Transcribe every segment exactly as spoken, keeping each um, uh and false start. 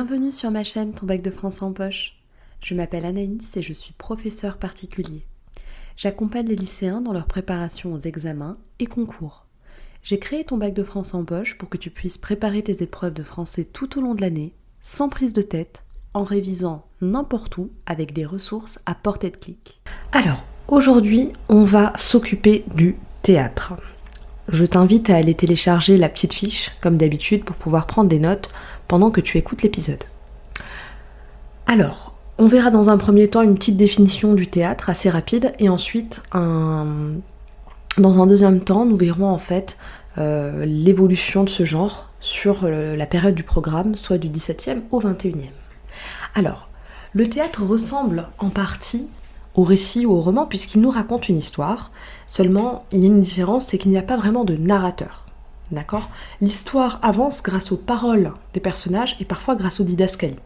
Bienvenue sur ma chaîne Ton bac de français en poche. Je m'appelle Anaïs et je suis professeure particulier. J'accompagne les lycéens dans leur préparation aux examens et concours. J'ai créé Ton bac de français en poche pour que tu puisses préparer tes épreuves de français tout au long de l'année, sans prise de tête, en révisant n'importe où avec des ressources à portée de clic. Alors, aujourd'hui, on va s'occuper du théâtre. Je t'invite à aller télécharger la petite fiche, comme d'habitude, pour pouvoir prendre des notes pendant que tu écoutes l'épisode. Alors, on verra dans un premier temps une petite définition du théâtre assez rapide, et ensuite, un... dans un deuxième temps, nous verrons en fait euh, l'évolution de ce genre sur euh, la période du programme, soit du dix-septième au vingt et unième. Alors, le théâtre ressemble en partie au récit ou au roman puisqu'il nous raconte une histoire, seulement il y a une différence, c'est qu'il n'y a pas vraiment de narrateur. D'accord ? L'histoire avance grâce aux paroles des personnages et parfois grâce aux didascalies.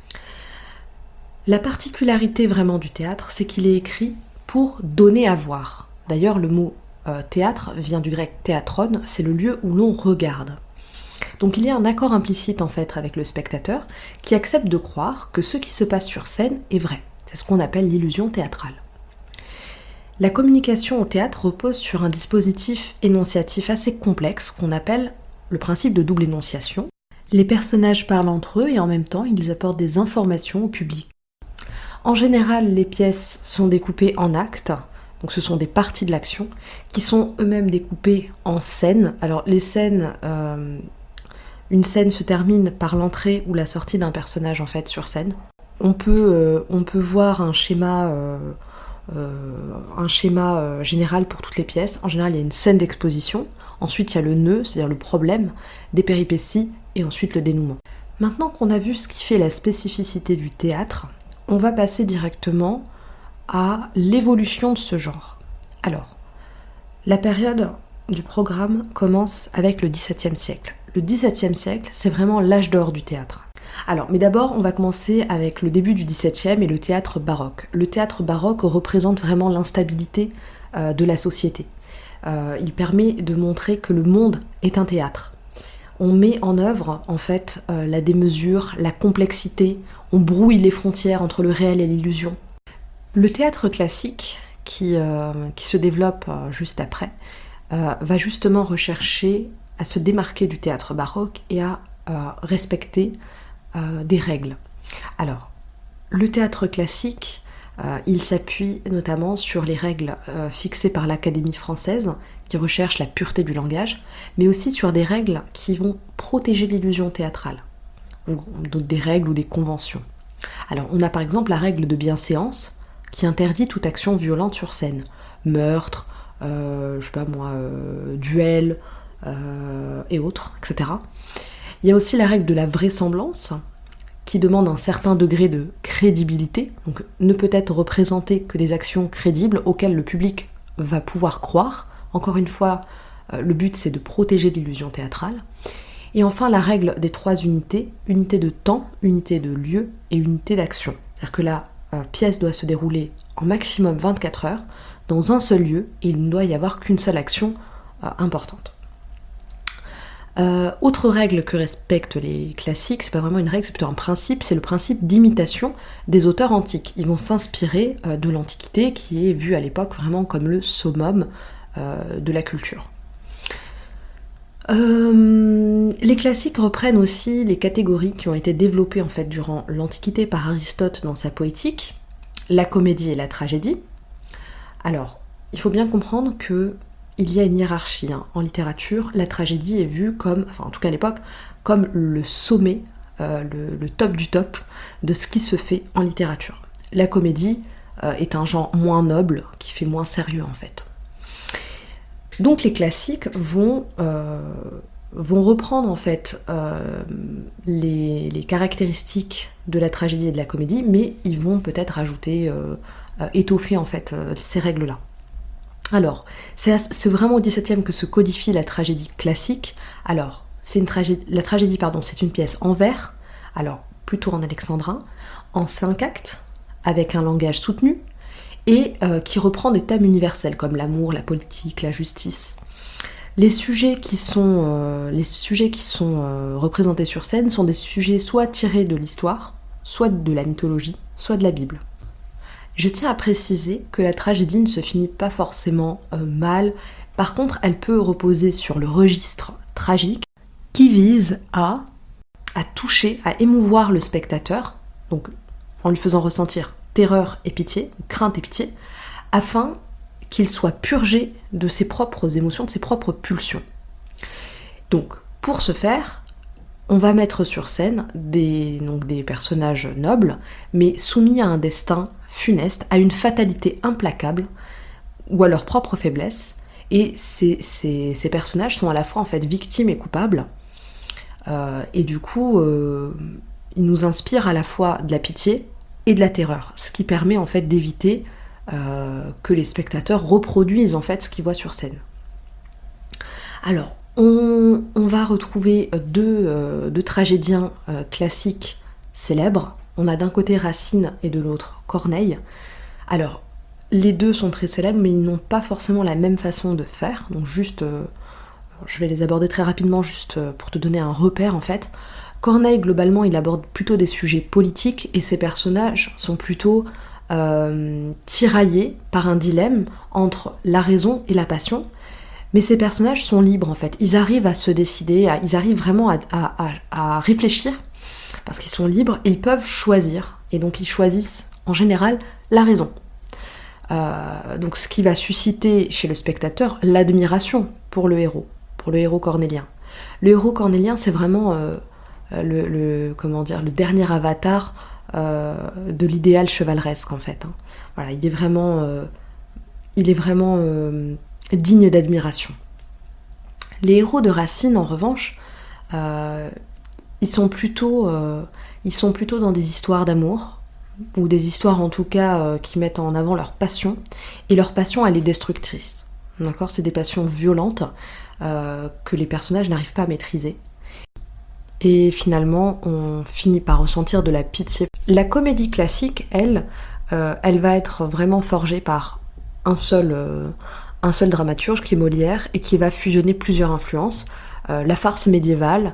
La particularité vraiment du théâtre, c'est qu'il est écrit pour donner à voir. D'ailleurs, le mot euh, théâtre vient du grec théatron, c'est le lieu où l'on regarde. Donc il y a un accord implicite en fait avec le spectateur qui accepte de croire que ce qui se passe sur scène est vrai. C'est ce qu'on appelle l'illusion théâtrale. La communication au théâtre repose sur un dispositif énonciatif assez complexe qu'on appelle le principe de double énonciation. Les personnages parlent entre eux et en même temps ils apportent des informations au public. En général, les pièces sont découpées en actes, donc ce sont des parties de l'action, qui sont eux-mêmes découpées en scènes. Alors les scènes, euh, une scène se termine par l'entrée ou la sortie d'un personnage en fait sur scène. On peut, euh, on peut voir un schéma, euh, euh, un schéma euh, général pour toutes les pièces. En général, il y a une scène d'exposition. Ensuite, il y a le nœud, c'est-à-dire le problème, des péripéties, et ensuite le dénouement. Maintenant qu'on a vu ce qui fait la spécificité du théâtre, on va passer directement à l'évolution de ce genre. Alors, la période du programme commence avec le dix-septième siècle. Le dix-septième siècle, c'est vraiment l'âge d'or du théâtre. Alors, mais d'abord, on va commencer avec le début du dix-septième et le théâtre baroque. Le théâtre baroque représente vraiment l'instabilité euh, de la société. Euh, il permet de montrer que le monde est un théâtre. On met en œuvre, en fait, euh, la démesure, la complexité, on brouille les frontières entre le réel et l'illusion. Le théâtre classique, qui, euh, qui se développe euh, juste après, euh, va justement rechercher à se démarquer du théâtre baroque et à euh, respecter Euh, des règles. Alors, le théâtre classique, euh, il s'appuie notamment sur les règles euh, fixées par l'Académie française, qui recherche la pureté du langage, mais aussi sur des règles qui vont protéger l'illusion théâtrale, ou des règles ou des conventions. Alors, on a par exemple la règle de bienséance, qui interdit toute action violente sur scène. Meurtre, euh, je sais pas moi, euh, duel, euh, et autres, et cetera. Il y a aussi la règle de la vraisemblance, qui demande un certain degré de crédibilité, donc ne peut être représentée que des actions crédibles auxquelles le public va pouvoir croire. Encore une fois, le but c'est de protéger l'illusion théâtrale. Et enfin la règle des trois unités, unité de temps, unité de lieu et unité d'action. C'est-à-dire que la euh, pièce doit se dérouler en maximum vingt-quatre heures, dans un seul lieu, et il ne doit y avoir qu'une seule action euh, importante. Euh, autre règle que respectent les classiques, c'est pas vraiment une règle, c'est plutôt un principe, c'est le principe d'imitation des auteurs antiques. Ils vont s'inspirer euh, de l'Antiquité, qui est vue à l'époque vraiment comme le summum euh, de la culture. Euh, les classiques reprennent aussi les catégories qui ont été développées en fait durant l'Antiquité par Aristote dans sa poétique, la comédie et la tragédie. Alors, il faut bien comprendre que il y a une hiérarchie hein. En littérature, la tragédie est vue comme, enfin en tout cas à l'époque, comme le sommet, euh, le, le top du top de ce qui se fait en littérature. La comédie euh, est un genre moins noble, qui fait moins sérieux en fait. Donc les classiques vont, euh, vont reprendre en fait euh, les, les caractéristiques de la tragédie et de la comédie, mais ils vont peut-être ajouter, euh, euh, étoffer en fait euh, ces règles-là. Alors, c'est, c'est vraiment au dix-septième que se codifie la tragédie classique. Alors, c'est une tragédie, la tragédie, pardon, c'est une pièce en vers, alors plutôt en alexandrin, en cinq actes, avec un langage soutenu, et euh, qui reprend des thèmes universels comme l'amour, la politique, la justice. Les sujets qui sont, euh, les sujets qui sont euh, représentés sur scène sont des sujets soit tirés de l'histoire, soit de la mythologie, soit de la Bible. Je tiens à préciser que la tragédie ne se finit pas forcément euh, mal, par contre elle peut reposer sur le registre tragique qui vise à, à toucher, à émouvoir le spectateur, donc en lui faisant ressentir terreur et pitié, crainte et pitié, afin qu'il soit purgé de ses propres émotions, de ses propres pulsions. Donc, pour ce faire, on va mettre sur scène des, donc des personnages nobles, mais soumis à un destin funeste, à une fatalité implacable, ou à leur propre faiblesse, et ces, ces, ces personnages sont à la fois en fait victimes et coupables, euh, et du coup, euh, ils nous inspirent à la fois de la pitié et de la terreur, ce qui permet en fait d'éviter Euh, que les spectateurs reproduisent en fait ce qu'ils voient sur scène. Alors, on, on va retrouver deux, euh, deux tragédiens euh, classiques célèbres. On a d'un côté Racine et de l'autre Corneille. Alors, les deux sont très célèbres, mais ils n'ont pas forcément la même façon de faire. Donc juste, euh, je vais les aborder très rapidement, juste pour te donner un repère en fait. Corneille, globalement, il aborde plutôt des sujets politiques, et ses personnages sont plutôt Euh, tiraillés par un dilemme entre la raison et la passion, mais ces personnages sont libres en fait, ils arrivent à se décider, à, ils arrivent vraiment à, à, à, à réfléchir, parce qu'ils sont libres et ils peuvent choisir, et donc ils choisissent en général la raison. Euh, donc ce qui va susciter chez le spectateur l'admiration pour le héros, pour le héros cornélien. Le héros cornélien, c'est vraiment euh, le, le, comment dire, le dernier avatar Euh, de l'idéal chevaleresque en fait. Hein. Voilà, il est vraiment, euh, il est vraiment euh, digne d'admiration. Les héros de Racine, en revanche, euh, ils sont plutôt, euh, ils sont plutôt dans des histoires d'amour, ou des histoires en tout cas euh, qui mettent en avant leur passion, et leur passion elle est destructrice. D'accord, c'est des passions violentes euh, que les personnages n'arrivent pas à maîtriser. Et finalement, on finit par ressentir de la pitié. La comédie classique, elle, euh, elle va être vraiment forgée par un seul, euh, un seul dramaturge, qui est Molière, et qui va fusionner plusieurs influences. Euh, la farce médiévale,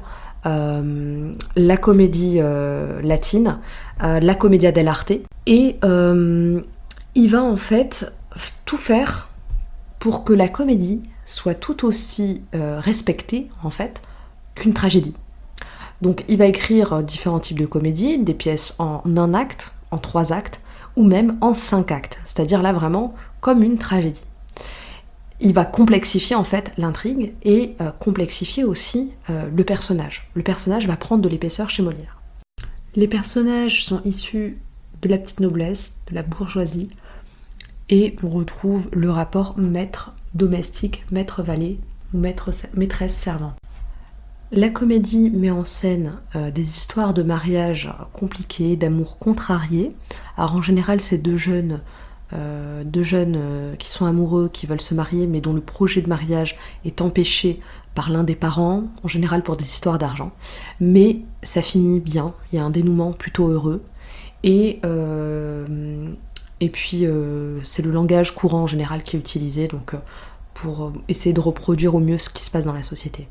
euh, la comédie euh, latine, euh, la commedia dell'arte. Et euh, il va en fait tout faire pour que la comédie soit tout aussi euh, respectée, en fait, qu'une tragédie. Donc il va écrire différents types de comédies, des pièces en un acte, en trois actes, ou même en cinq actes, c'est-à-dire là vraiment comme une tragédie. Il va complexifier en fait l'intrigue et euh, complexifier aussi euh, le personnage. Le personnage va prendre de l'épaisseur chez Molière. Les personnages sont issus de la petite noblesse, de la bourgeoisie, et on retrouve le rapport maître-domestique, maître-valet ou maître, maîtresse-servant. La comédie met en scène euh, des histoires de mariage compliquées, d'amour contrarié. Alors en général, c'est deux jeunes, euh, deux jeunes euh, qui sont amoureux, qui veulent se marier, mais dont le projet de mariage est empêché par l'un des parents, en général pour des histoires d'argent. Mais ça finit bien, il y a un dénouement plutôt heureux. Et, euh, et puis, euh, c'est le langage courant en général qui est utilisé, donc, euh, pour essayer de reproduire au mieux ce qui se passe dans la société.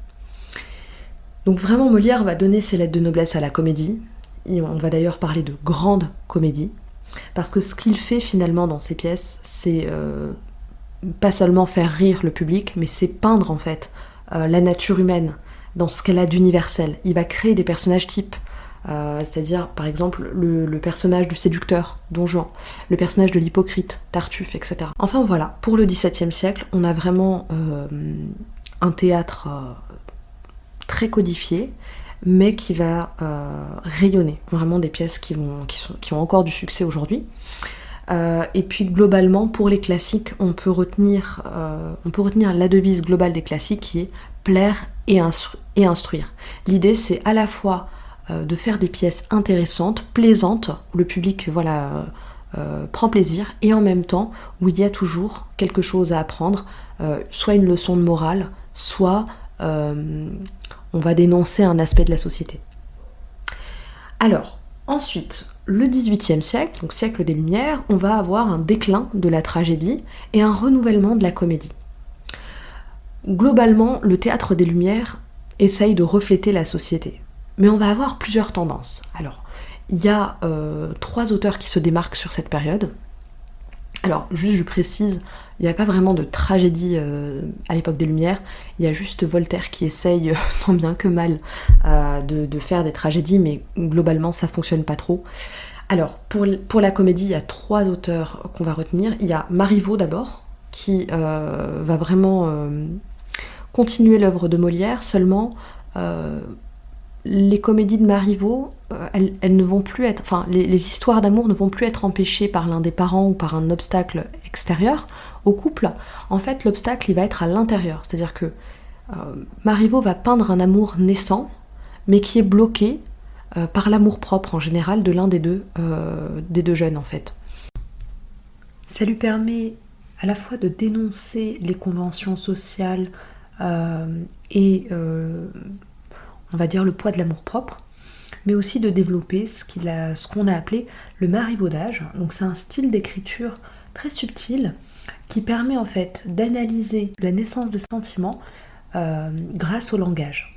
Donc vraiment, Molière va donner ses lettres de noblesse à la comédie, et on va d'ailleurs parler de grande comédie, parce que ce qu'il fait finalement dans ses pièces, c'est euh, pas seulement faire rire le public, mais c'est peindre en fait euh, la nature humaine dans ce qu'elle a d'universel. Il va créer des personnages types, euh, c'est-à-dire par exemple le, le personnage du séducteur, Don Juan, le personnage de l'hypocrite, Tartuffe, et cetera. Enfin voilà, pour le dix-septième siècle, on a vraiment euh, un théâtre euh, très codifié, mais qui va euh, rayonner, vraiment des pièces qui, vont, qui, sont, qui ont encore du succès aujourd'hui. Euh, et puis globalement, pour les classiques, on peut retenir, euh, on peut retenir la devise globale des classiques qui est plaire et, instru- et instruire. L'idée, c'est à la fois euh, de faire des pièces intéressantes, plaisantes, où le public voilà, euh, euh, prend plaisir, et en même temps où il y a toujours quelque chose à apprendre, euh, soit une leçon de morale, soit euh, on va dénoncer un aspect de la société. Alors, ensuite, le dix-huitième siècle, donc siècle des Lumières, on va avoir un déclin de la tragédie et un renouvellement de la comédie. Globalement, le théâtre des Lumières essaye de refléter la société. Mais on va avoir plusieurs tendances. Alors, il y a euh, trois auteurs qui se démarquent sur cette période. Alors, juste je précise, il n'y a pas vraiment de tragédie euh, à l'époque des Lumières, il y a juste Voltaire qui essaye, tant bien que mal, euh, de, de faire des tragédies, mais globalement ça fonctionne pas trop. Alors, pour, pour la comédie, il y a trois auteurs qu'on va retenir. Il y a Marivaux d'abord, qui euh, va vraiment euh, continuer l'œuvre de Molière, seulement euh, les comédies de Marivaux, euh, elles, elles ne vont plus être, enfin, les, les histoires d'amour ne vont plus être empêchées par l'un des parents ou par un obstacle extérieur au couple. En fait, l'obstacle, il va être à l'intérieur. C'est-à-dire que euh, Marivaux va peindre un amour naissant, mais qui est bloqué euh, par l'amour-propre en général de l'un des deux, euh, des deux jeunes en fait. Ça lui permet à la fois de dénoncer les conventions sociales euh, et euh, on va dire le poids de l'amour-propre, mais aussi de développer ce, qu'il a, ce qu'on a appelé le marivaudage. Donc c'est un style d'écriture très subtil qui permet en fait d'analyser la naissance des sentiments euh, grâce au langage.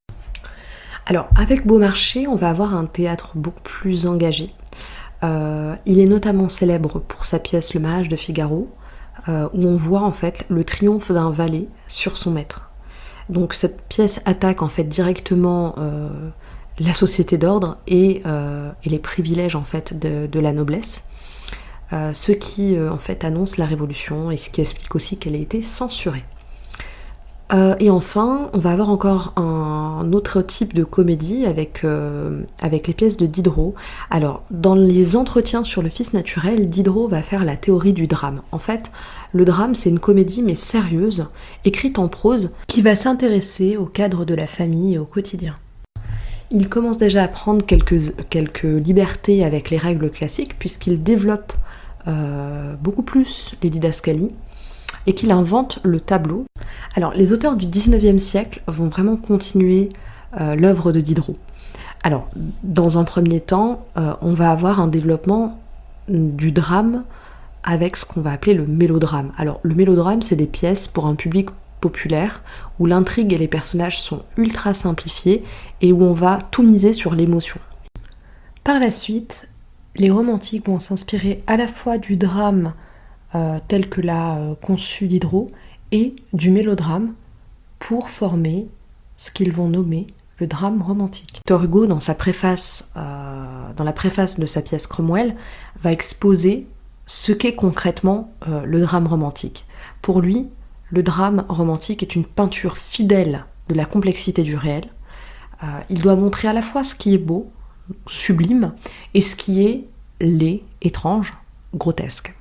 Alors avec Beaumarchais, on va avoir un théâtre beaucoup plus engagé. Euh, il est notamment célèbre pour sa pièce Le mariage de Figaro, euh, où on voit en fait le triomphe d'un valet sur son maître. Donc cette pièce attaque en fait directement euh, la société d'ordre et, euh, et les privilèges en fait de, de la noblesse, euh, ce qui euh, en fait annonce la révolution et ce qui explique aussi qu'elle a été censurée. Euh, et enfin, on va avoir encore un autre type de comédie avec, euh, avec les pièces de Diderot. Alors, dans les entretiens sur le fils naturel, Diderot va faire la théorie du drame. En fait, le drame, c'est une comédie, mais sérieuse, écrite en prose, qui va s'intéresser au cadre de la famille et au quotidien. Il commence déjà à prendre quelques, quelques libertés avec les règles classiques, puisqu'il développe euh, beaucoup plus les didascalies, et qu'il invente le tableau. Alors, les auteurs du dix-neuvième siècle vont vraiment continuer euh, l'œuvre de Diderot. Alors, dans un premier temps, euh, on va avoir un développement du drame avec ce qu'on va appeler le mélodrame. Alors, le mélodrame, c'est des pièces pour un public populaire où l'intrigue et les personnages sont ultra simplifiés et où on va tout miser sur l'émotion. Par la suite, les romantiques vont s'inspirer à la fois du drame Euh, tel que l'a euh, conçu Diderot, et du mélodrame pour former ce qu'ils vont nommer le drame romantique. Victor Hugo, dans sa préface, euh, dans la préface de sa pièce Cromwell, va exposer ce qu'est concrètement euh, le drame romantique. Pour lui, le drame romantique est une peinture fidèle de la complexité du réel. Euh, il doit montrer à la fois ce qui est beau, sublime, et ce qui est laid, étrange, grotesque.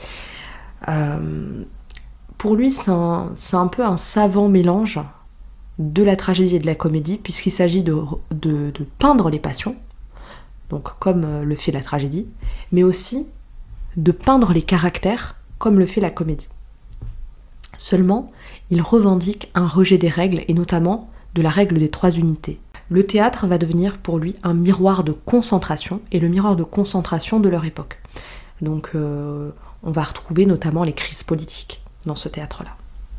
Euh, pour lui, c'est un, c'est un peu un savant mélange de la tragédie et de la comédie, puisqu'il s'agit de, de, de peindre les passions, donc comme le fait la tragédie, mais aussi de peindre les caractères, comme le fait la comédie. Seulement, il revendique un rejet des règles, et notamment de la règle des trois unités. Le théâtre va devenir pour lui un miroir de concentration, et le miroir de concentration de leur époque. Donc, euh, on va retrouver notamment les crises politiques dans ce théâtre-là.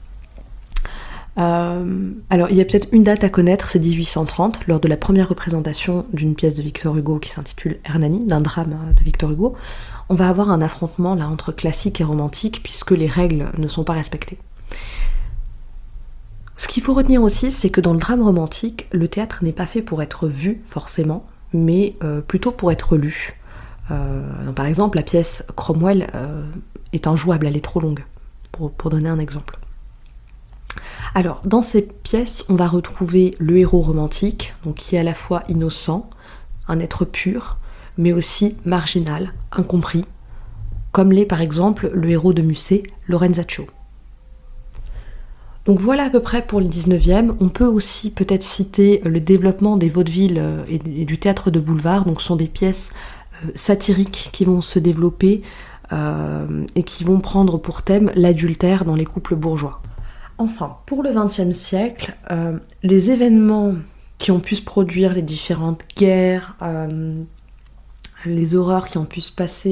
Euh, alors, il y a peut-être une date à connaître, c'est dix-huit cent trente, lors de la première représentation d'une pièce de Victor Hugo qui s'intitule Hernani, d'un drame de Victor Hugo. On va avoir un affrontement là entre classique et romantique, puisque les règles ne sont pas respectées. Ce qu'il faut retenir aussi, c'est que dans le drame romantique, le théâtre n'est pas fait pour être vu, forcément, mais euh, plutôt pour être lu. Euh, donc par exemple, la pièce Cromwell euh, est injouable, elle est trop longue, pour, pour donner un exemple. Alors, dans ces pièces, on va retrouver le héros romantique, donc qui est à la fois innocent, un être pur, mais aussi marginal, incompris, comme l'est par exemple le héros de Musset, Lorenzaccio. Donc voilà à peu près pour le dix-neuvième. On peut aussi peut-être citer le développement des vaudevilles et du théâtre de boulevard, donc ce sont des pièces satiriques qui vont se développer euh, et qui vont prendre pour thème l'adultère dans les couples bourgeois. Enfin, pour le vingtième siècle, euh, les événements qui ont pu se produire, les différentes guerres, euh, les horreurs qui ont pu se passer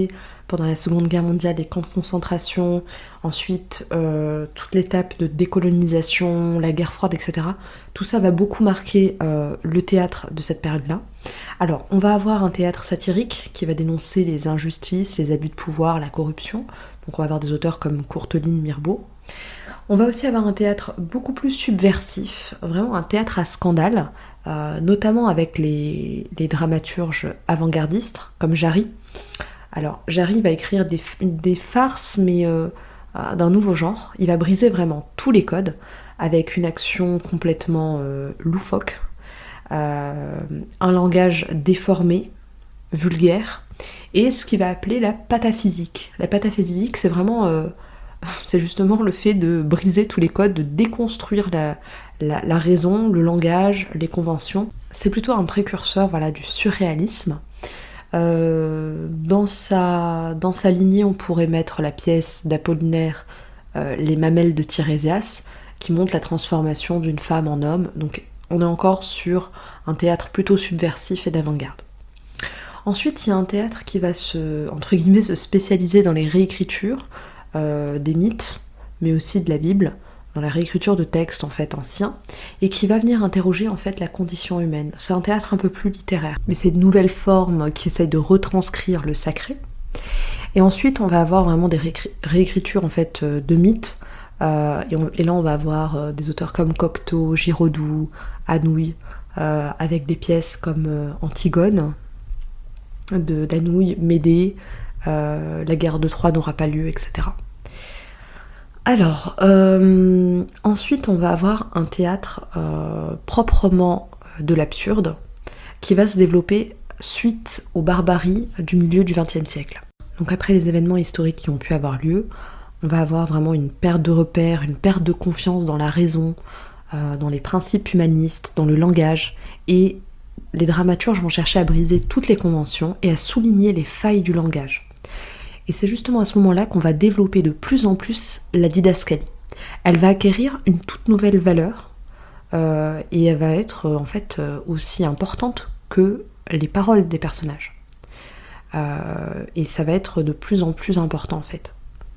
pendant la Seconde Guerre mondiale, les camps de concentration, ensuite euh, toute l'étape de décolonisation, la guerre froide, et cetera. Tout ça va beaucoup marquer euh, le théâtre de cette période-là. Alors, on va avoir un théâtre satirique qui va dénoncer les injustices, les abus de pouvoir, la corruption. Donc on va avoir des auteurs comme Courteline, Mirbeau. On va aussi avoir un théâtre beaucoup plus subversif, vraiment un théâtre à scandale, euh, notamment avec les, les dramaturges avant-gardistes, comme Jarry. Alors, Jarry va écrire des, des farces, mais euh, euh, d'un nouveau genre. Il va briser vraiment tous les codes, avec une action complètement euh, loufoque, euh, un langage déformé, vulgaire, et ce qu'il va appeler la pataphysique. La pataphysique, c'est vraiment... Euh, c'est justement le fait de briser tous les codes, de déconstruire la, la, la raison, le langage, les conventions. C'est plutôt un précurseur, voilà, du surréalisme. Euh, dans, sa, dans sa lignée, on pourrait mettre la pièce d'Apollinaire, euh, Les mamelles de Tirésias, qui montre la transformation d'une femme en homme. Donc on est encore sur un théâtre plutôt subversif et d'avant-garde. Ensuite, il y a un théâtre qui va se, entre guillemets, se spécialiser dans les réécritures, Euh, des mythes, mais aussi de la Bible, dans la réécriture de textes en fait anciens, et qui va venir interroger en fait la condition humaine. C'est un théâtre un peu plus littéraire, mais c'est de nouvelles formes qui essayent de retranscrire le sacré. Et ensuite, on va avoir vraiment des réécri- réécritures en fait euh, de mythes, euh, et, on, et là on va avoir euh, des auteurs comme Cocteau, Giraudoux, Anouilh, euh, avec des pièces comme euh, Antigone de d'Anouilh, Médée. Euh, la guerre de Troie n'aura pas lieu, et cetera. Alors, euh, ensuite, on va avoir un théâtre euh, proprement de l'absurde qui va se développer suite aux barbaries du milieu du vingtième siècle. Donc après les événements historiques qui ont pu avoir lieu, on va avoir vraiment une perte de repères, une perte de confiance dans la raison, euh, dans les principes humanistes, dans le langage, et les dramaturges vont chercher à briser toutes les conventions et à souligner les failles du langage. Et c'est justement à ce moment-là qu'on va développer de plus en plus la didascalie. Elle va acquérir une toute nouvelle valeur euh, et elle va être euh, en fait euh, aussi importante que les paroles des personnages. Euh, et ça va être de plus en plus important en fait.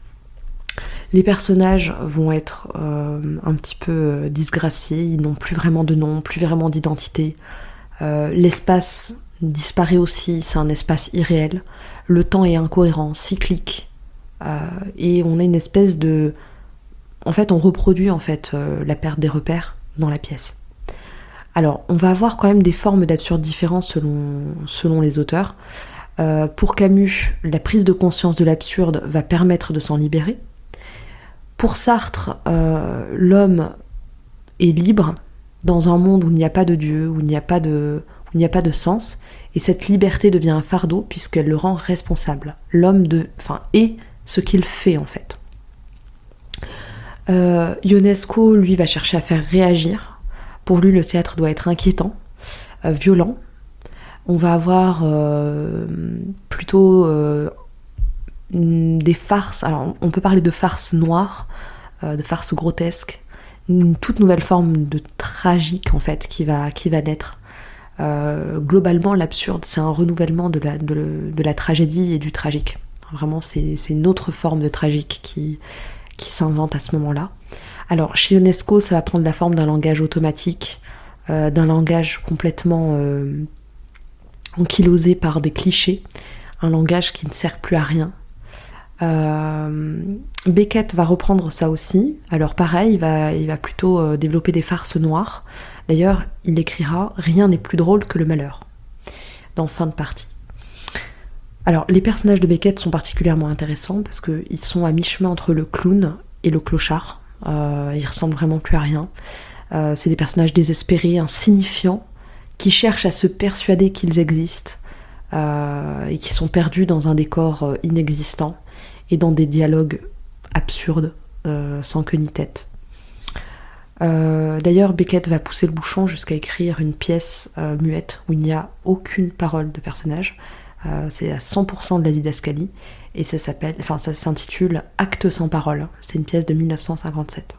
Les personnages vont être euh, un petit peu disgraciés, ils n'ont plus vraiment de nom, plus vraiment d'identité. Euh, l'espace disparaît aussi, c'est un espace irréel. Le temps est incohérent, cyclique, euh, et on a une espèce de... En fait, on reproduit en fait euh, la perte des repères dans la pièce. Alors, on va avoir quand même des formes d'absurde différentes selon, selon les auteurs. Euh, pour Camus, la prise de conscience de l'absurde va permettre de s'en libérer. Pour Sartre, euh, l'homme est libre dans un monde où il n'y a pas de Dieu, où il n'y a pas de... il n'y a pas de sens, et cette liberté devient un fardeau puisqu'elle le rend responsable. L'homme de, enfin, est ce qu'il fait en fait. Euh, Ionesco, lui, va chercher à faire réagir. Pour lui, le théâtre doit être inquiétant, euh, violent. On va avoir euh, plutôt euh, des farces, alors on peut parler de farces noires, euh, de farces grotesques, une toute nouvelle forme de tragique en fait qui va, qui va naître. Euh, globalement, l'absurde, c'est un renouvellement de la, de, de la tragédie et du tragique. Vraiment, c'est, c'est une autre forme de tragique qui, qui s'invente à ce moment-là. Alors, chez Ionesco, ça va prendre la forme d'un langage automatique, euh, d'un langage complètement euh, ankylosé par des clichés, un langage qui ne sert plus à rien. Euh, Beckett va reprendre ça aussi. Alors pareil, il va, il va plutôt euh, développer des farces noires. D'ailleurs, il écrira « Rien n'est plus drôle que le malheur » dans Fin de partie. Alors, les personnages de Beckett sont particulièrement intéressants parce qu'ils sont à mi-chemin entre le clown et le clochard. Euh, ils ressemblent vraiment plus à rien. Euh, c'est des personnages désespérés, insignifiants, qui cherchent à se persuader qu'ils existent euh, et qui sont perdus dans un décor euh, inexistant et dans des dialogues absurdes, euh, sans queue ni tête. Euh, d'ailleurs, Beckett va pousser le bouchon jusqu'à écrire une pièce euh, muette où il n'y a aucune parole de personnage. Euh, c'est à cent pour cent de la didascalie et ça s'appelle, enfin ça s'intitule Acte sans parole. C'est une pièce de mille neuf cent cinquante-sept.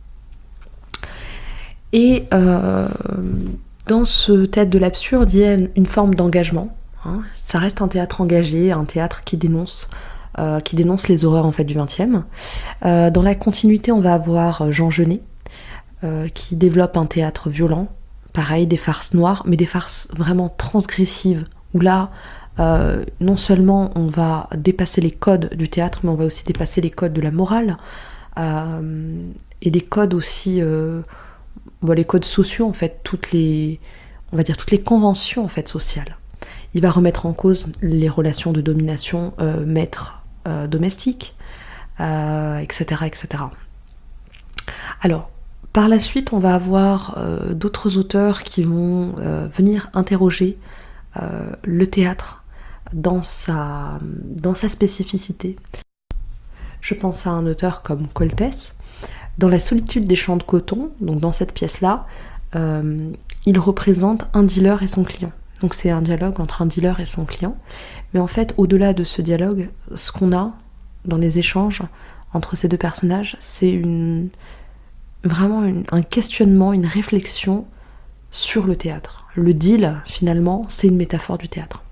Et euh, dans ce théâtre de l'absurde, il y a une forme d'engagement. Hein. Ça reste un théâtre engagé, un théâtre qui dénonce euh, qui dénonce les horreurs en fait du vingtième. Euh, dans la continuité, on va avoir Jean Genet, euh, qui développe un théâtre violent, pareil, des farces noires, mais des farces vraiment transgressives, où là, euh, non seulement on va dépasser les codes du théâtre, mais on va aussi dépasser les codes de la morale, euh, et des codes aussi, euh, bon, les codes sociaux en fait, toutes les, on va dire toutes les conventions en fait sociales. Il va remettre en cause les relations de domination euh, maître-domestique, euh, euh, et cetera, et cetera. Alors, par la suite, on va avoir euh, d'autres auteurs qui vont euh, venir interroger euh, le théâtre dans sa, dans sa spécificité. Je pense à un auteur comme Coltès. Dans La solitude des champs de coton, donc dans cette pièce-là, euh, il représente un dealer et son client. Donc c'est un dialogue entre un dealer et son client. Mais en fait, au-delà de ce dialogue, ce qu'on a dans les échanges entre ces deux personnages, c'est une, vraiment une, un questionnement, une réflexion sur le théâtre. Le deal, finalement, c'est une métaphore du théâtre.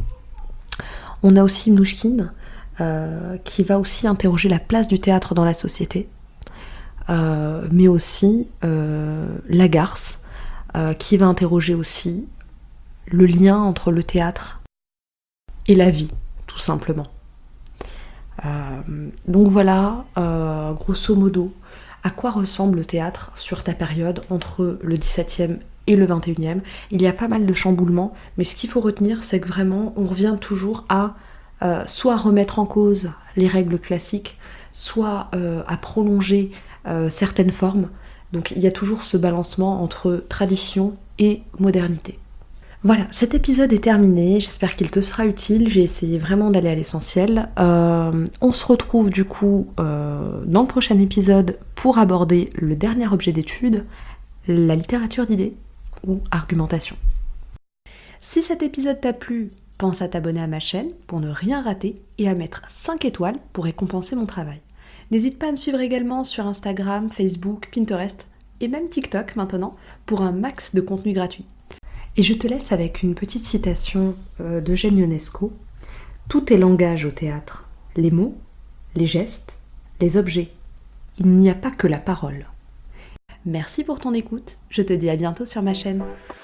On a aussi Mnouchkine, euh, qui va aussi interroger la place du théâtre dans la société, euh, mais aussi euh, Lagarce, euh, qui va interroger aussi le lien entre le théâtre et la vie, tout simplement. Euh, donc voilà, euh, grosso modo, à quoi ressemble le théâtre sur ta période entre le dix-septième et le vingt et unième. Il y a pas mal de chamboulements, mais ce qu'il faut retenir, c'est que vraiment, on revient toujours à euh, soit remettre en cause les règles classiques, soit euh, à prolonger euh, certaines formes. Donc il y a toujours ce balancement entre tradition et modernité. Voilà, cet épisode est terminé, j'espère qu'il te sera utile, j'ai essayé vraiment d'aller à l'essentiel. Euh, on se retrouve du coup euh, dans le prochain épisode pour aborder le dernier objet d'étude, la littérature d'idées ou argumentation. Si cet épisode t'a plu, pense à t'abonner à ma chaîne pour ne rien rater et à mettre cinq étoiles pour récompenser mon travail. N'hésite pas à me suivre également sur Instagram, Facebook, Pinterest et même TikTok maintenant pour un max de contenu gratuit. Et je te laisse avec une petite citation euh, d'Eugène Ionesco. Tout est langage au théâtre. Les mots, les gestes, les objets. Il n'y a pas que la parole. Merci pour ton écoute. Je te dis à bientôt sur ma chaîne.